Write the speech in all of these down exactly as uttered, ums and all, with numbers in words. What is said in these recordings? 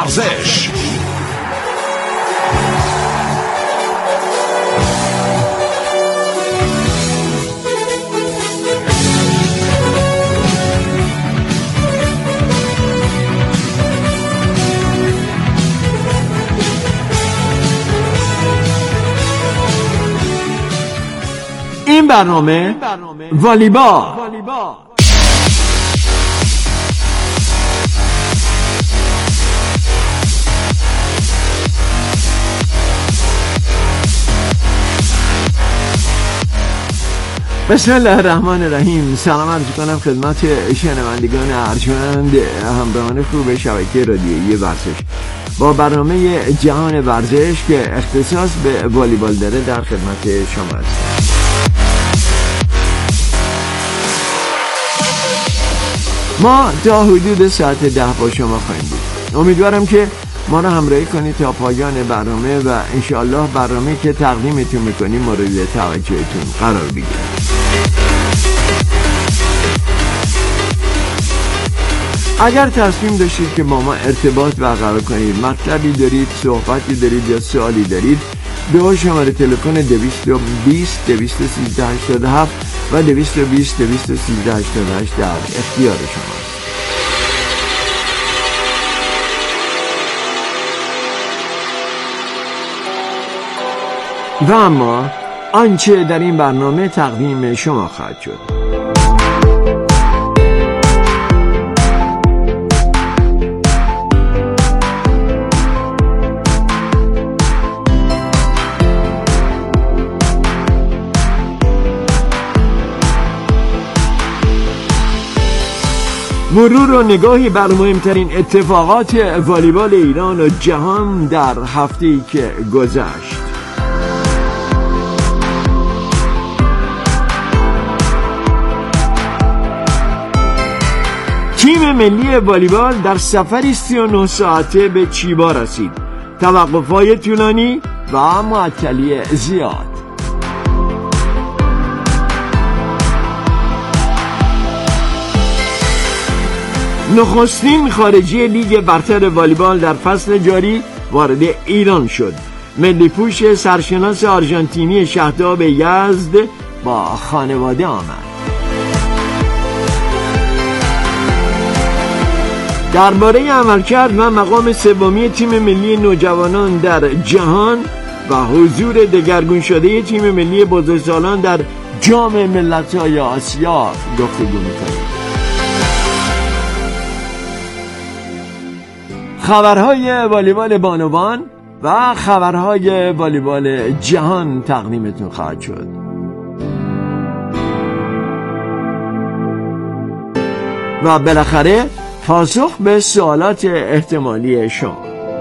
ورزش. این برنامه والیبال. بسم الله الرحمن الرحیم. سلام عرض کنم خدمت شنوندگان ارجمند همراهان خوب شبکه رادیویی ورزش با برنامه جهان ورزش که اختصاص به والیبال داره در خدمت شما است. ما تا حدود ساعت ده با شما خواهیم بود. امیدوارم که ما را همراهی کنید تا پایان برنامه و انشاءالله برنامه که تقدیمتون میکنیم مورد توجهتون قرار بگیره. اگر تصمیم داشتید که با ما ارتباط برقرار کنید، مطلبی دارید، صحبتی دارید یا سوالی دارید، به شماره تلفن دویست و بیست دویست و سیزده هشتاد و هفت و دویست و بیست دویست و سیزده هشتاد و هشت در اختیار شماست. و اما آنچه در این برنامه تقدیم شما خواهد شد. مرور و نگاهی بر مهمترین اتفاقات والیبال ایران و جهان در هفته‌ای که گذشت. تیم ملی والیبال در سفری سی و نه ساعته به چیبا رسید. توقف‌های طولانی و معطلی زیاد. نخستین خارجی لیگ برتر والیبال در فصل جاری وارد ایران شد. ملی پوش سرشناس آرژانتینی شهداب یزد با خانواده آمد. درباره عملکرد و مقام سومی تیم ملی نوجوانان در جهان و حضور دگرگون شده تیم ملی بزرگسالان در جام ملت‌های آسیا گفتگو می‌کنیم. خبرهای والیبال بانوان و خبرهای والیبال جهان تقدیمتون خواهد شد. و بالاخره پاسخ به سوالات احتمالی شما.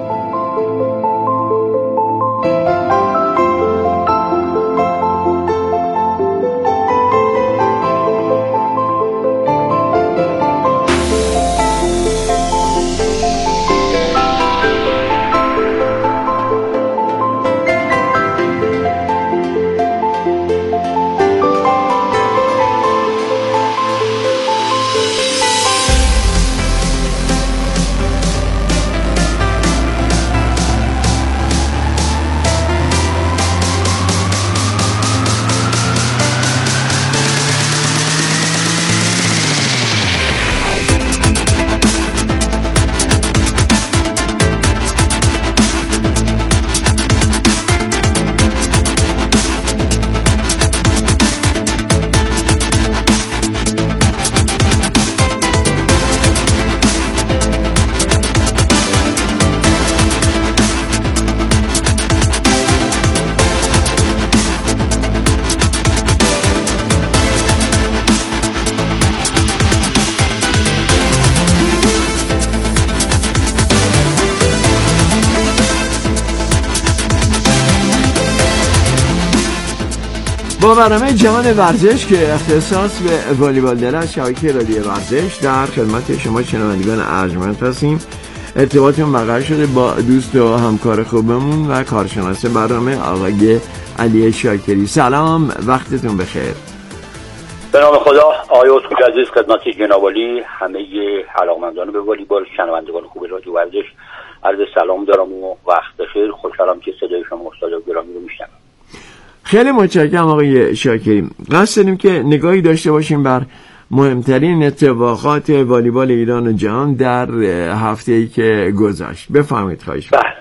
با برنامه جهان ورزش که اختصاص به والیبال داره از شبکه رادیویی ورزش در خدمت شما شنوندگان ارجمند هستیم. ارتباطمون برقرار شده با دوست و همکار خوبمون و کارشناس برنامه آقای علی شاکری. سلام، وقتتون بخیر. به نام خدا. آقای اسکوچ عزیز، خدمت جناب عالی، همه علاقمندان به والیبال، شنوندگان خوب رادیو ورزش عرض سلام دارم و وقت بخیر. خوشحالم که صدای شما استاد گرامی رو میشنوم. خیلی متشکرم آقای شاکری. قصد داریم که نگاهی داشته باشیم بر مهمترین اتفاقات والیبال ایران و جهان در هفته‌ای که گذشت. بفرمایید خواهش می‌کنم.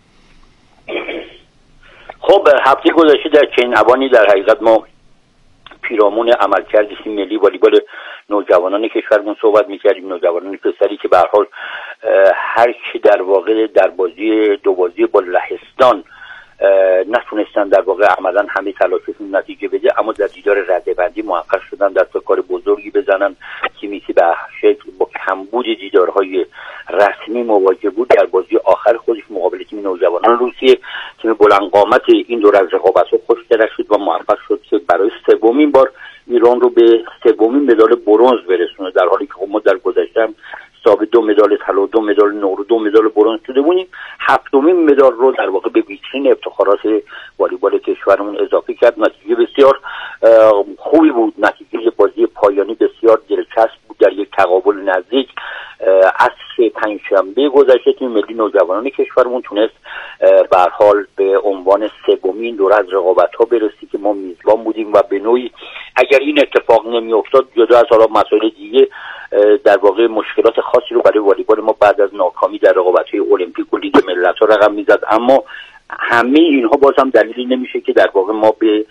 خب هفته گذشته در چنین اوانی در حقیقت ما پیرامون عملکرد تیم ملی والیبال نوجوانان کشورمون صحبت می‌کردیم. نوجوانان پسری که به هر حال هر کی در واقع در بازی دو بازی با لهستان نتونستن در واقع عملا همه تلاششون نتیجه بده، اما در دیدار رده‌بندی موفق شدن دست کار بزرگی بزنن. تیمی که به شکل با کمبود دیدارهای رسمی مواجه بود در بازی آخر خودش مقابل تیم نوجوانان روسیه، تیم بلند قامت این دور از رقابت‌ها خوش درک شد و موفق شد که برای سومین بار ایران رو به سومین مدال برنز برسونه، در حالی که ما در گذشته ثابت دو مدال طلا، دو مدال نقره، دو مدال برنز شده بودیم. هفتمین مدال رو در واقع به ویترین افتخارات والیبال کشورمون اضافه کرد. نتیجه بسیار خوبی بود، نتیجه بازی پایانی بسیار دلچسب بود در یک تقابل نزدیک. عصر پنجشنبه گذشته تیم ملی نوجوانان کشورمون تونست به هر حال به عنوان سومین دور از رقابت‌ها برسید که ما میزبان بودیم و به نوعی اگر این اتفاق نمی‌افتاد جدا از حالا مسائل دیگه در واقع مشکلات خاصی رو برای والیبال ما بعد از ناکامی در رقابت‌های المپیک و لیگ ملت‌ها رقم می‌زد. اما همه اینها باز هم دلیلی نمیشه که در واقع ما به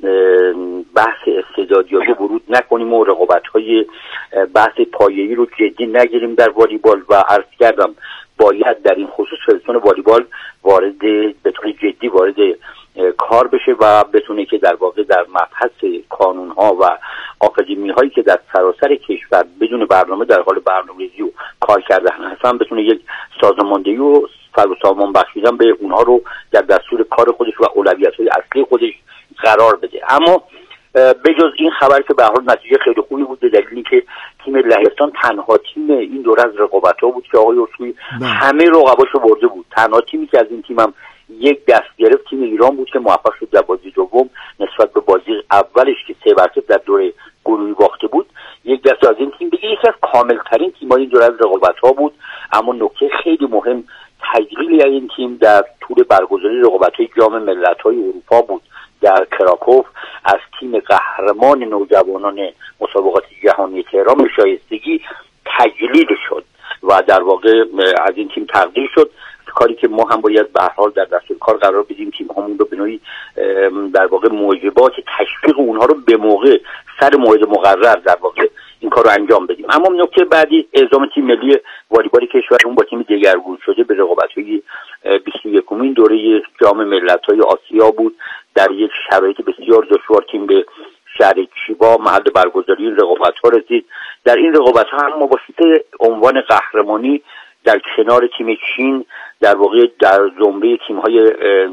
بحث استعدادیابی ورود نکنیم و رقابت‌های بحث پایه‌ای رو جدی نگیریم در والیبال و عرض کردم باید در این خصوص فدراسیون والیبال وارد به طور جدی وارد کار بشه و بتونه که در واقع در مبحث کانون‌ها و آکادمی‌هایی که در سراسر کشور بدون برنامه در حال برنامه‌ریزی و کار کردن هستن بتونه یک سازماندهی و سر و سامان بخشیدن به اونها رو در دستور کار خودش و اولویت‌های اصلی خودش قرار بده. اما بجز این خبر که به هر حال نتیجه خیلی خوبی بود، به دلیلی که تیم لهستان تنها تیم این دور از رقابت‌ها بود که آقای اصولی همه رقباشو برده بود. تنها تیمی که از این تیم هم یک دست گرفت تیم ایران بود که موفق شد در بازی دوم نسبت به بازی اولش که سه بر صفر در دوره گروهی باخته بود یک دست از این تیم دیگه یکی از کاملترین تیم‌های این دور از رقابت‌ها بود. اما نکته خیلی مهم تجلیل این تیم در طول برگزاری رقابت‌های جام ملت‌های اروپا بود در کراکوف از تیم قهرمان نوجوانان مسابقات جهانی تهران به شایستگی تجلیل شد و در واقع از این تیم تقدیر شد، کاری که ما هم باید به هر حال در دستور کار قرار بدیم تیم هامون رو به نوعی در واقع موجبات تشویق اونها رو به موقع سر موعد مقرر در واقع این کار رو انجام بدیم. اما نکته بعدی اعزام تیم ملی والیبال کشورمون با تیم دگرگون شده به رقابت‌های بیست و یکمین دوره جام ملت‌های آسیا بود. در یک شرایط بسیار دشوار تیم به شهر چیبا محل برگزاری این رقابت‌ها رسید. در این رقابت‌ها هم ما با عنوان قهرمانی در کنار تیم چین در واقع در زمره تیم‌های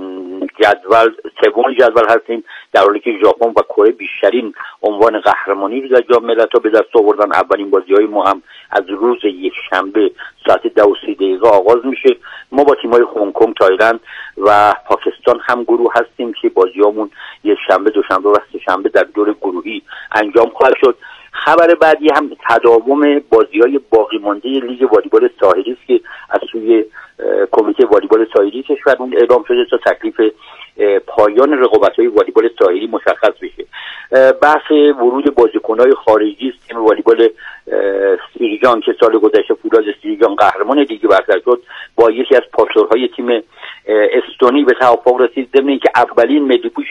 جدول سوم جدول هستیم، در حالی که ژاپن و کره بیشترین عنوان قهرمانی رو در جام ملت‌ها به دست آوردن. اولین بازی‌های ما هم از روز یک شنبه ساعت دو و سی دقیقه آغاز میشه. ما با تیم‌های هنگ کنگ، تایلند و پاکستان هم گروه هستیم که بازیامون یک شنبه، دوشنبه و سه‌شنبه در دور گروهی انجام خواهد شد. خبر بعدی هم تداوم بازی‌های باقی مانده لیگ والیبال ساحلی است که از سوی کمیته والیبال ساحلی کشورمون اعلام شده تا تکلیف پایان رقابت‌های والیبال ساحلی مشخص بشه. بحث ورود بازیکن‌های خارجی تیم والیبال سیریجان که سال گذشته فولاد سیریجان قهرمان لیگ برتر شد با یکی از پاسورهای تیم استونی به توافق رسید، ضمن اینکه اولین ملی پوش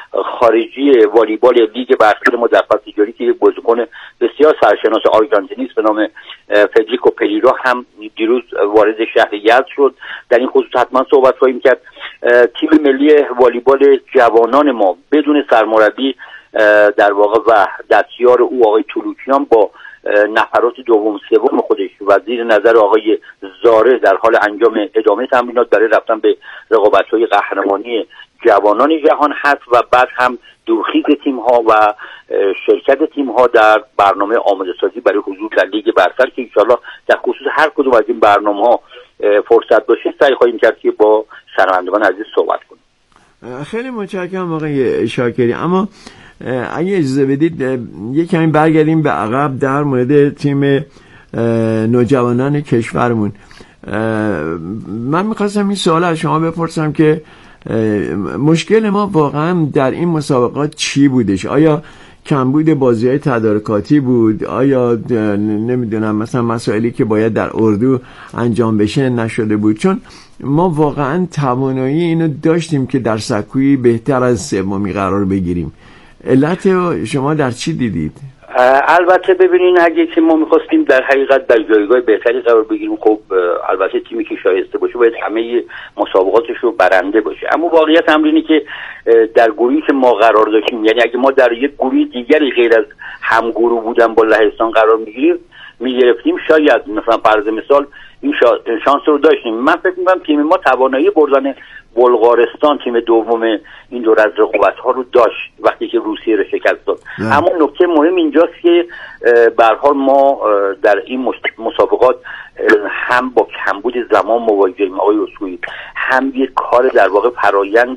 خارجی والیبال لیگ برتر ما در فصل جاری که بازیکن بسیار سرشناس آرژانتینی است به نام فدریکو پریرا هم دیروز وارد شهر یزد شد. در این خصوص حتما صحبت خواهیم کرد. تیم ملی والیبال جوانان ما بدون سرمربی در واقع و دستیار او آقای طلوچیان با نفرات دوم سوم خودش و زیر نظر آقای زاره در حال انجام ادامه تمرینات برای رفتن به رقابت‌های قهرمانی جوانان جهان هست و بعد هم دورخیز تیم‌ها و شرکت تیم‌ها در برنامه آماده سازی برای حضور در لیگ برتر که انشاءالله در خصوص هر کدوم از این برنامه‌ها فرصت باشه سعی خواهیم کرد که با شنوندگان عزیز صحبت کنیم. خیلی متشکرم آقای شاکری. اما اگه اجازه بدید یک کمی برگردیم به عقب در مورد تیم نوجوانان کشورمون. من میخواستم این سوال از شما بپرسم که مشکل ما واقعا در این مسابقات چی بودش؟ آیا کمبود بازی‌های تدارکاتی بود؟ آیا نمیدونم مثلا مسائلی که باید در اردو انجام بشه نشده بود؟ چون ما واقعا توانایی اینو داشتیم که در سکویی بهتر از سومی قرار بگیریم. علت شما در چی دیدید؟ البته ببینین اگه که ما میخواستیم در حقیقت در جایگاه بهتری قرار بگیریم، خب البته تیمی که شایسته باشه باید همه مسابقاتش رو برنده باشه. اما واقعیت امر اینه که در گروهی که ما قرار داشتیم، یعنی اگه ما در یک گروه دیگری غیر از همگروه بودن با لهستان قرار میگیریم میگرفتیم، شاید مثلا فرض مثال این شانس رو داشتیم. من فکر می‌کنم تیم ما توانایی بردن بلغارستان، تیم دوم این دور از رقابت‌ها رو داشت وقتی که روسیه رو شکست داد. اما نکته مهم اینجاست که به هر حال ما در این مسابقات هم با کمبود زمان مواجهیم آقای اصولی، هم یک کار در واقع فرایند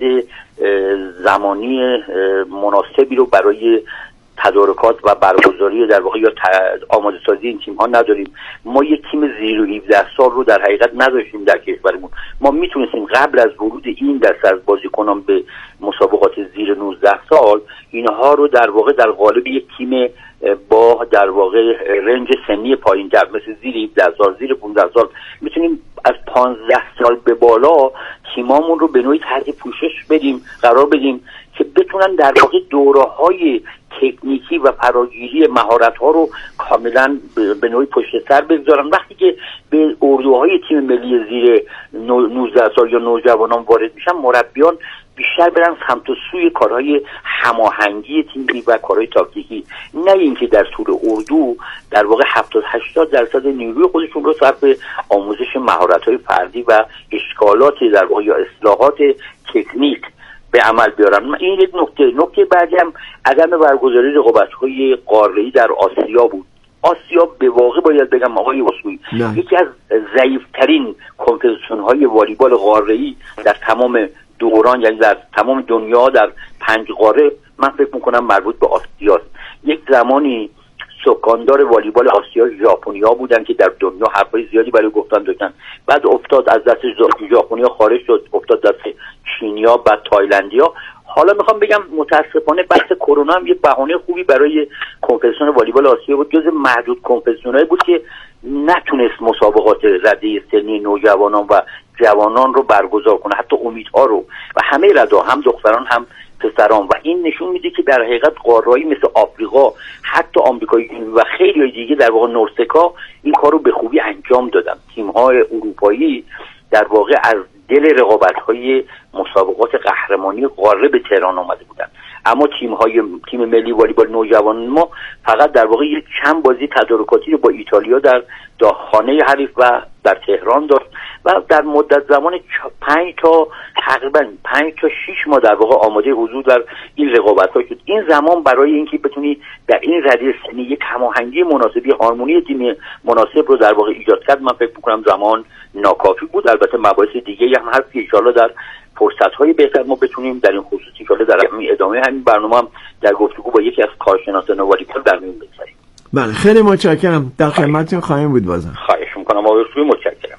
زمانی مناسبی رو برای تدارکات و برگزاری در واقع یا آماده سازی این تیم ها نداریم. ما یک تیم زیر و هفده سال رو در حقیقت نداشتیم در کشورمون. ما میتونستیم قبل از ورود این دسته از بازیکنان به مسابقات زیر نوزده سال اینها رو در واقع در قالب یک تیم با در واقع رنج سنی پایین تر مثل زیر هفده سال، زیر پانزده سال، میتونیم از پانزده سال به بالا تیمامون رو به نوعی تحت پوشش بدیم، قرار بدیم که بتونن در واقع دوره‌های تکنیکی و فراگیری مهارت‌ها رو کاملا به نوعی پشت سر بگذارن. وقتی که به اردوهای تیم ملی زیر نوزده سال یا نوجوانان وارد میشن، مربیان بیشتر برن سمت و سوی کارهای هماهنگی تیمی و کارهای تاکتیکی، نه اینکه در طول اردو در واقع هفتاد هشتاد درصد نیروی خودشون رو صرف آموزش مهارت‌های فردی و اشکالات در واقع یا اصلاحات تکنیک به عمل بیارن. این یک نکته. نکته بعدی هم عدم برگزاری رقابت‌های قاره‌ای در آسیا بود. آسیا به واقع باید بگم آقای اصولی یکی از ضعیف‌ترین کمپتیشن‌های والیبال قاره‌ای در تمام دوران، یعنی در تمام دنیا در پنج قاره من فکر می‌کنم مربوط به آسیاست. یک زمانی سکاندار والیبال آسیا ژاپنیا بودن که در دنیا حرفای زیادی برای گفتن داشتن، بعد افتاد از دست ژاپنیا خارج شد، افتاد دست چینیا، بعد تایلندیا. حالا میخوام بگم متاسفانه بحث کرونا هم یه بهانه خوبی برای کمپتیشن والیبال آسیا بود. جز معدود کمپتیشنایی بود که نتونست مسابقات رده سنی نوجوانان و جوانان رو برگزار کنه، حتی امیدها رو، و همه ردا، هم دختران هم پسران. و این نشون میده که در حقیقت قاره‌ای مثل آفریقا، حتی آمریکای جنوبی و خیلی دیگه در واقع نورسکا این کارو به خوبی انجام دادن. تیم‌های اروپایی در واقع از دل رقابت‌های مسابقات قهرمانی قاره به تهران آمده بودن. اما تیم‌های تیم ملی والیبال نوجوان ما فقط در واقع یک چند بازی تدارکاتی رو با ایتالیا در خانه حریف و در تهران داشت و در مدت زمان پنج تا تقریبا پنج تا شش ماه در واقع آماده حضور در این رقابت‌ها شد. این زمان برای اینکه بتونی در این رده سنی یک هماهنگی مناسبی، هارمونی تیم مناسب رو در واقع ایجاد کرد، من فکر می‌کنم زمان ناکافی بود. البته مباحث دیگه هم هست که ان شاءالله در فرصت‌های بهتر ما بتونیم در این خصوص ان شاءالله در ادامه همین برنامه هم در گفتگو با یکی از کارشناسان والیبال در میون بگذاریم. بله، خیلی متشکرم. در خدمتتون خواهیم بود. بازم خواهش می‌کنم آقای رسولی، متشکرم.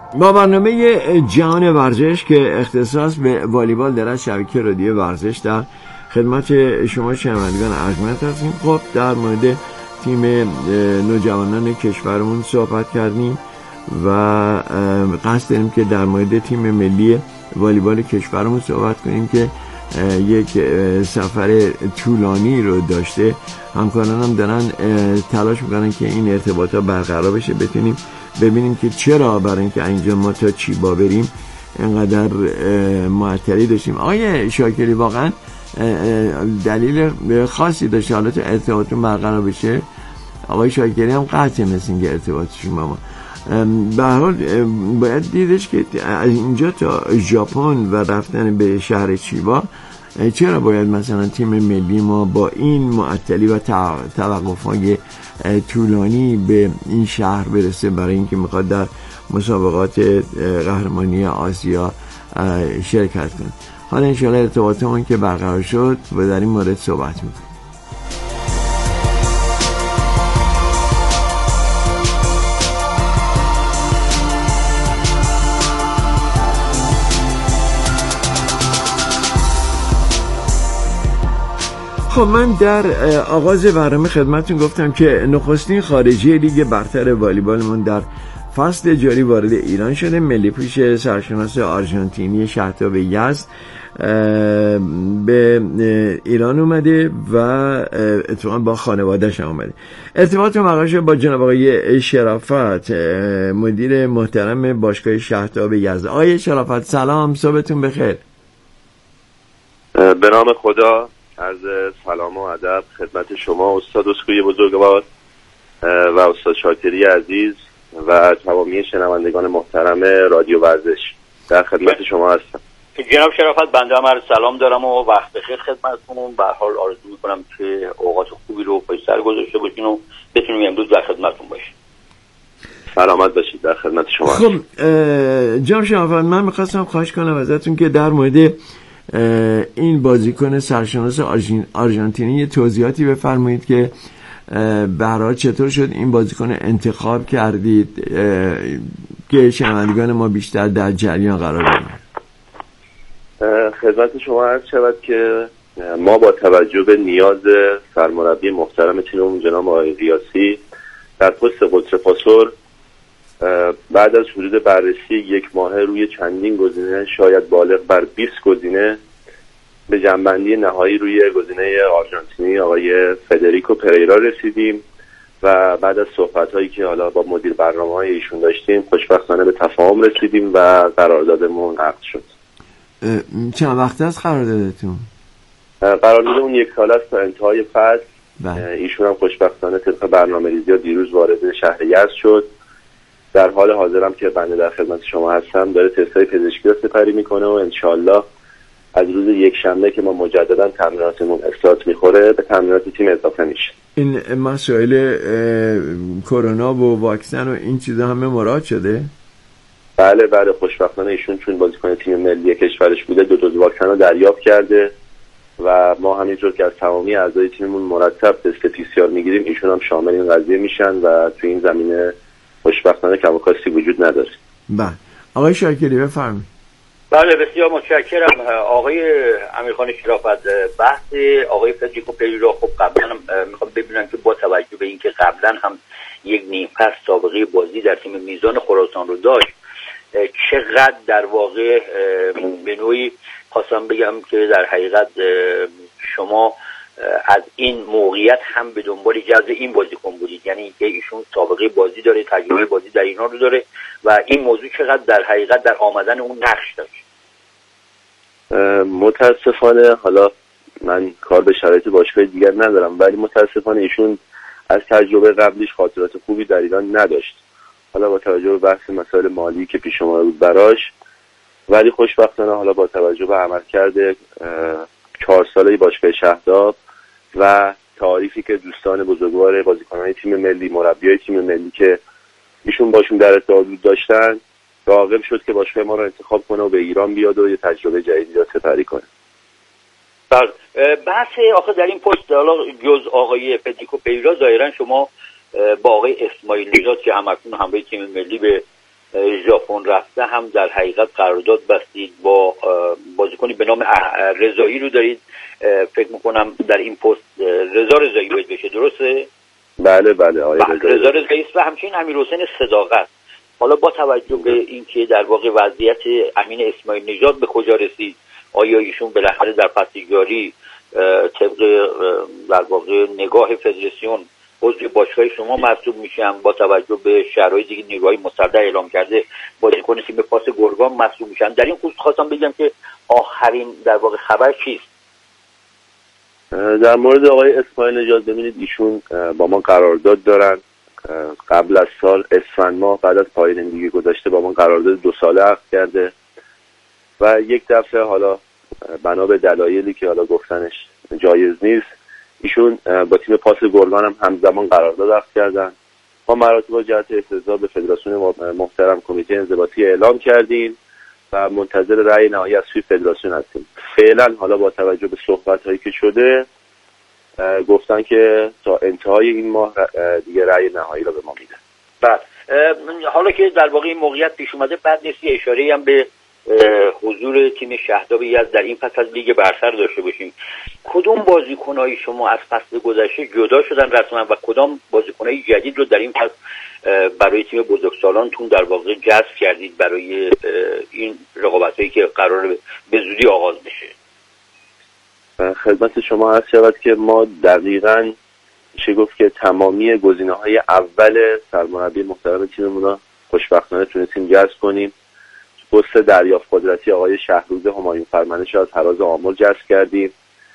با برنامه جهان ورزش که اختصاص به والیبال در از شبکه رادیو ورزش در خدمت شما شنوندگان ارجمند هستیم. خب در مورد تیم نوجوانان کشورمون صحبت کردیم و قصد داریم که در مورد تیم ملی والیبال کشورمون صحبت کنیم که یک سفر طولانی رو داشته. همکاران هم دارن تلاش میکنن که این ارتباطات برقرار بشه، بتونیم ببینیم که چرا برای اینکه اینجا ما تا چیبا بریم انقدر معطلی داشتیم. آقای شاکری واقعا دلیل خاصی داشته حالا تو ارتباطتون برقرار بشه؟ آقای شاکری هم قطعه مثل اینکه ارتباطشون با ما به هر حال باید دیدش که از اینجا تا ژاپن و رفتن به شهر چیبا چرا باید مثلا تیم ملی ما با این معطلی و توقف‌های طولانی به این شهر برسه برای اینکه میخواد در مسابقات قهرمانی آسیا شرکت کنه. حالا انشاءالله ارتباطمون که برقرار شد و در این مورد صحبت میکنیم. خب من در آغاز برنامه خدمتتون گفتم که نخستین خارجی لیگ برتر والیبالمون در فصل جاری وارد ایران شده. ملی پوش سرشناس آرژانتینی شهرتاب یزد به ایران اومده و اتفاقا با خانواده‌اش اومده. ارتباط برقرار شد با جناب آقای شرافت، مدیر محترم باشگاه شهرتاب یزد. آقای شرافت سلام، صبحتون بخیر. به نام خدا، عرض سلام و ادب خدمت شما استاد اسکوی بزرگوار و استاد شاکری عزیز و تمامی شنوندگان محترم رادیو ورزش. در خدمت شما هستم. جناب شرافت، بنده هم عرض سلام دارم و وقت بخیر خدمتتون. به هر حال آرزو میکنم که اوقات خوبی رو پشت سر گذاشته باشین و بتونیم امروز در خدمتتون باشیم. سلامت باشید. در خدمت شما. خب جناب شرافت، من میخواستم خواهش کنم ازتون که در مورد این بازیکن سرشناس آرژانتینی توضیحاتی بفرمایید که به هر حال چطور شد این بازیکن انتخاب کردید که شنوندگان ما بیشتر در جریان قرار بگیرن. خدمت شما عرض شود که ما با توجه به نیاز سرمربی محترم تیممون جناب آقای ریاسی در پست قطر پاسور بعد از حدود بررسی یک ماهه روی چندین گزینه شاید بالغ بر بیست گزینه به جنبندی نهایی روی گزینه آرژانتینی آقای فدریکو پریرا رسیدیم و بعد از صحبت‌هایی که حالا با مدیر برنامه‌های ایشون داشتیم خوشبختانه به تفاهم رسیدیم و قراردادمون عقد شد. چند وقت است قراردادتون؟ قراردادمون یک سال است تا انتهای فصل. ایشون هم خوشبختانه طبق برنامه‌ریزی دیروز وارد شهر یزد شد. در حال حاضرم که بنده در خدمت شما هستم داره تستای پزشکی رو سپری میکنه و انشالله از روز یک شنبه که ما مجددا تمریناتمون استارت میخوره به تمرینات تیم اضافه میشه. این مسائل کرونا و واکسن و این چیزا همه مراعات شده؟ بله بله خوشبختانه ایشون چون بازیکن تیم ملی کشورش بوده دو دوز واکسن رو دریافت کرده و ما همینطور که از تمامی اعضای تیممون مرتب تست پی سی آر میگیریم ایشون هم شامل این قضیه میشن و تو این زمینه خوشبختانه کم و کاستی وجود نداره. بله آقای شاکری بفرمایید. بله بسیار متشکرم آقای امیرخان شرافت. بحث آقای فدریکو پریرا خب قبلا میخوام ببینم که با توجه به اینکه قبلا هم یک نیم فصل سابقه بازی در تیم میزان خراسان رو داشت چقدر در واقع به نوعی خواستم بگم که در حقیقت شما از این موقعیت هم به دنبال جذب این بازیکن بودید، یعنی که ایشون سابقه بازی داره، تجربه بازی در اینا رو داره و این موضوع چقدر در حقیقت در آمدن اون نقش داشت. متاسفانه حالا من کار به شرایط باشگاه دیگر ندارم ولی متاسفانه ایشون از تجربه قبلیش خاطرات خوبی در ایران نداشت. حالا با توجه به بحث مسائل مالی که پیش اومده بود براش، ولی خوشبختانه حالا با توجه به عملکرد چهار ساله باشگاه شهرداب و تعریفی که دوستان بزرگوار بازیکنان تیم ملی، مربیای تیم ملی که ایشون باشون در ارتباط داشتن، راغب شد که باشگاه ما رو انتخاب کنه و به ایران بیاد و یه تجربه جدیدی رو سپری کنه. بله بحث آخه در این پست حالا جز آقای فدریکو پریرا ظاهرا شما با آقای اسماعیل نژاد که همکنون همراه تیم ملی به ژاپن رفته هم در حقیقت قرارداد بستید با بازیکنی به نام رضایی رو دارید، فکر میکنم در این پست رضا رضایی باید بشه، درسته؟ بله بله آقای رضا رضایی و همچنین امیرحسین صداقت. حالا با توجه به اینکه در واقع وضعیت امین اسماعیل نژاد به کجا رسید، آیا ایشون بالاخره در پستیگاری طبق در واقع نگاه فدراسیون عضو باشگاه شما محسوب میشن، با توجه به شرایطی که نیروهای مسلح اعلام کرده بازیکن تیم پاس گرگان محسوب میشن؟ در این خصوص خواستم بگم که آخرین در واقع خبر چیست؟ در مورد آقای اسماعیل نژاد ببینید ایشون با ما قرارداد دارن، قبل از سال اسفند ماه بعد از پایان لیگ گذشته با ما قرارداد دو ساله عقد کرده و یک دفعه حالا بنا به دلایلی که حالا گفتنش جایز نیست ایشون با تیم پاس گرگان هم همزمان قرارداد عقد کردن. ما مراتب و جهت اعتراض به فدراسیون محترم کمیته انضباطی اعلام کردیم و منتظر رأی نهایی از سوی فدراسیون هستیم. فعلا حالا با توجه به صحبت‌هایی که شده گفتن که تا انتهای این ماه دیگه رأی نهایی رو به ما میدن. بعد حالا که در واقع این موقعیت پیش اومده، بعد نیست یه اشاره‌ای هم به حضور تیم شهداب یزد در این فصل از لیگ برتر داشته باشیم. کدوم بازیکن‌های شما از فصل گذشته جدا شدن رسما و کدام بازیکن‌های جدید رو در این فصل برای تیم بزرگسالانتون در واقع جذب کردید برای این رقابت‌هایی که قرار به زودی آغاز بشه؟ خدمت شما عرض شود که ما دقیقاً میشه گفت که تمامی گزینه‌های اول سرمربی محترم تیممون رو خوشبختانه تونستیم جذب کنیم. پست دریافت قدرتی آقای شهروز همایون فرمانش از هراز آمل جذب کردیم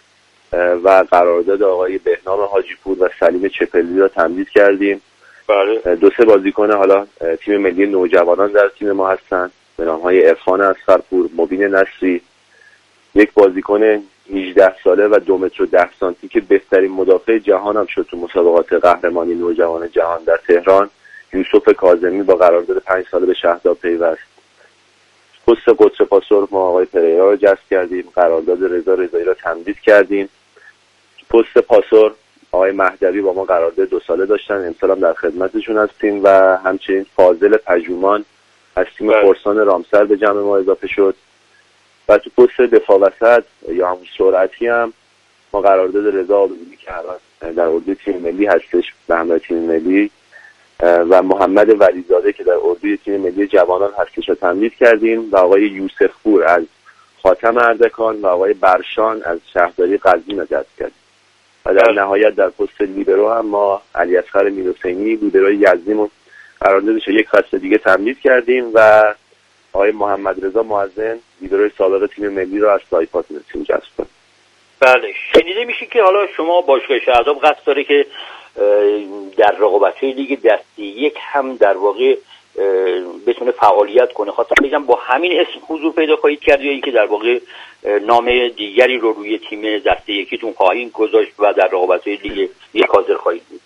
و قرارداد آقای بهنام حاجی پور و سلیم چپلی را تمدید کردیم. بله. دو سه بازیکن حالا تیم ملی نوجوانان در تیم ما هستن به نام‌های عرفان اصغرپور، مبین نصری، یک بازیکن هجده ساله و دو متر و ده سانتی که بهترین مدافع جهان هم شد تو مسابقات قهرمانی نوجوان جهان در تهران، یوسف کاظمی با قرارداد پنج ساله به شهداب پیوست. پست قدس پاسور ما آقای پریرا رو جذب کردیم، قرارداد رضا رضایی را تمدید کردیم. پست پاسور آقای مهدوی با ما قرارداد دو ساله داشتن، امسال هم در خدمتشون هستیم و همچنین فاضل پژومان از تیم فرسان رامسر به جمع ما اضافه شد. و تو پست دفاع وسط یا همون سرعتی هم ما قرارداد رضا آبادی که در اردوی تیم ملی هستش به همراه تیم ملی و محمد ولیزاده که در اردوی تیم ملی جوانان هستش رو تمدید کردیم و آقای یوسف پور از خاتم اردکان و آقای برشان از شهرداری قزوین رو جذب کردیم. و در نهایت در پست لیبرو هم ما علی اصغر میرحسینی لیبروی یزدیمون قراردادش یک فصل دیگه تمدید کردیم و آقای محمد رضا معزن لیبروی سابق تیم ملی رو از سایپا تیم جذب کنیم. بله، شنیده میشه که حالا شما باشگاه شهداب قصد داره که در رقابت‌های لیگ دسته یک هم در واقع بتونه فعالیت کنه. خواستم بگم با همین اسم حضور پیدا خواهید کرد یا اینکه در واقع نام دیگری رو روی تیم دسته یکیتون خواهید گذاشت و در رقابت‌های لیگ یک حاضر خواهید بود؟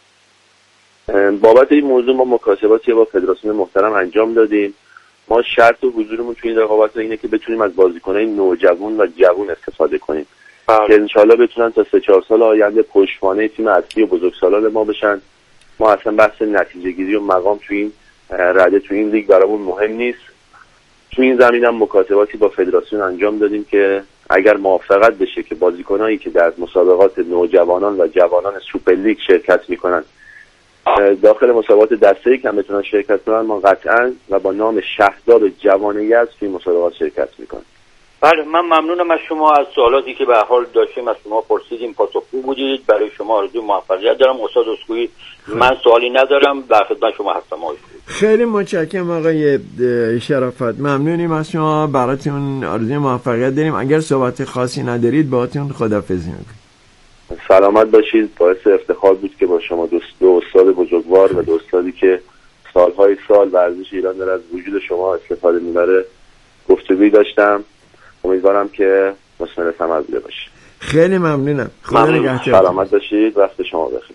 بابت این موضوع ما مکاتباتی با فدراسیون محترم انجام دادیم. ما شرط و حضورمون توی این رقابت‌ها اینه که بتونیم از بازیکن‌های نوجوان و جوان استفاده کنیم که انشالله بتونن تا سه چهار سال آینده پشتوانه تیم اصلی و بزرگسالان ما بشن. ما اصلا بحث نتیجه گیری و مقام توی این رده توی این لیگ برامون مهم نیست. توی این زمین هم مکاتباتی با فدراسیون انجام دادیم که اگر موافقت بشه که بازیکنایی که در مسابقات نوجوانان و جوانان سوپر لیگ شرکت میکنن داخل مسابقات دسته یک هم بتونن شرکت کنن، ما قطعا و با نام شهداب جوان یزد توی مسابقات شرکت میکنن. بله، من ممنونم از شما. از سوالاتی که به هر حال داشتیم از شما پرسیدیم، پاسخگو بودید. برای شما آرزوی موفقیت دارم. استاد اسکوئی، من سوالی ندارم، در خدمت شما هستم. خیلی متشکرم آقای شرافت، ممنونیم از شما. براتون آرزوی موفقیت داریم. اگر صحبت خاصی ندارید باهاتون خداحافظی میکنم. سلامت باشید. باعث افتخار بود که با شما دو, دو استاد بزرگوار و دو استادی که سالهای سال ورزش ایران داره از وجود شما استفاده میبره گفتگویی داشتم. امیدوارم که مثمر ثمر بوده باشه. خیلی ممنونم. خدا نگهدار. سلامت باشید. وقت شما بخیر.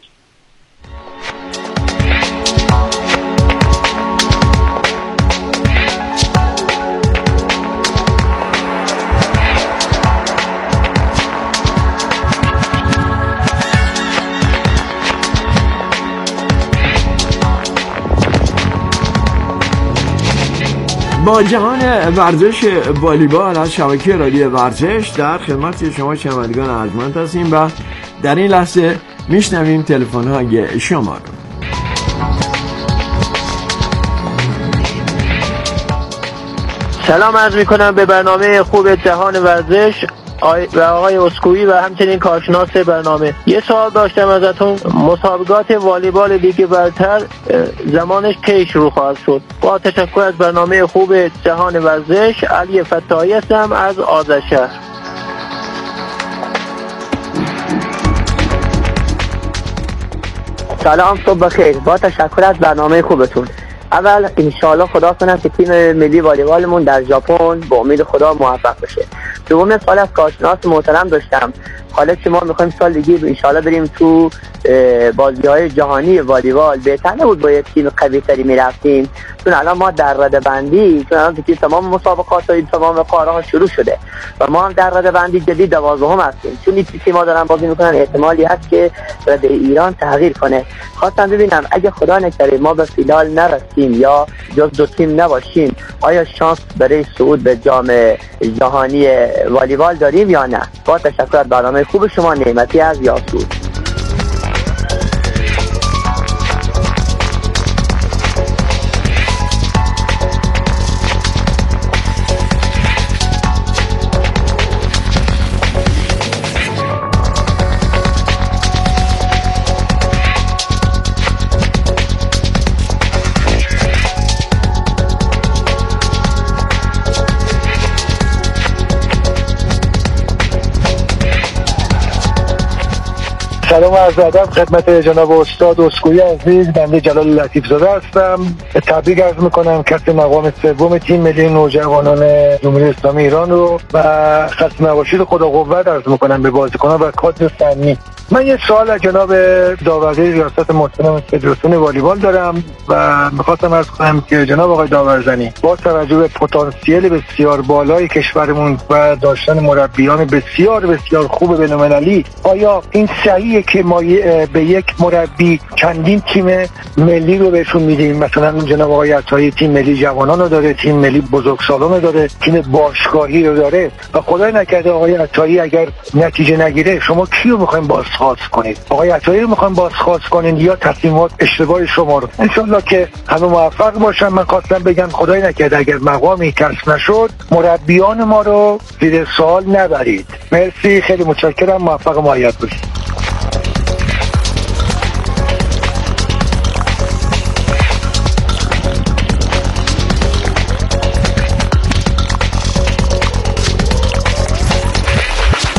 با جهان ورزش والیبال از شبکه رادیو ورزش در خدمت شما شنوندگان ارجمند هستیم و در این لحظه میشنویم تلفن‌های شما رو. سلام عرض میکنم به برنامه خوب جهان ورزش و آقای اسکوئی و همچنین کارشناس برنامه. یه سوال داشتم ازتون، مسابقات والیبال لیگ برتر زمانش کی شروع خواهد شد؟ با تشکر از برنامه خوب جهان ورزش. علی فتاحی هستم از آذرشهر. سلام، صبح بخیر. با تشکر از برنامه خوبتون. اول انشاءالله خدا کنم که تیم ملی والیبالمون در ژاپن به امید خدا موفق بشه. دوم سال از کارشناس محترم داشتم، حالا که ما میخوایم سال دیگه انشاءالله بریم تو بازی‌های جهانی والیبال، بهتر نبود با یک تیم قوی‌تری میرفتیم؟ چون الان ما در رده‌بندی، چون الان دیگه تمام مسابقات و تمام قاره‌ها شروع شده و ما هم در رده‌بندی جدید دوازدهم هستیم. چون این تیم‌ها دارن بازی میکنن، احتمالی هست که رده ایران تغییر کنه. خواستم ببینم اگه خدا نکرده ما به فینال نرسیم یا جز دو تیم نباشیم، آیا شانس برای صعود به جام جهانی والیبال داریم یا نه؟ با تشکر از برنامه خوب شما. نعمتی از یاسود. سلام و عرض ادب خدمت جناب استاد اسکوئی عزیز. بنده جلال لطیف زاده هستم. تبریک عرض میکنم کسب مقام سوم تیم ملی نوجوانان جمهوری اسلامی ایران رو و خسته نباشید و خدا قوت عرض میکنم به بازیکنان و کادر فنی. من یه سوال از جناب داوری ریاست محترم فدراسیون والیبال دارم و میخواستم عرض کنم که جناب آقای داورزنی، با توجه به پتانسیل بسیار بالای کشورمون و داشتن مربیان بسیار بسیار خوب بین‌المللی، آیا این صحیحه که ما به یک مربی چندین تیم ملی رو بهشون میدیم؟ مثلا جناب آقای عطایی تیم ملی جوانان رو داره، تیم ملی بزرگسالان رو داره، تیم باشگاهی رو داره و خدای نکرده آقای عطایی اگر نتیجه نگیره شما کیو میخواین بازخواست کنید؟ آقای عطایی رو میخواین بازخواست کنید یا تصمیمات اشتباه شما رو؟ انشالله که همه موفق باشن. من خواستم بگم خدای نکرده اگر مقامی کسب نشد مربیان ما رو زیر سوال نبرید. مرسی، خیلی متشکرم، موفق و مؤید باشید.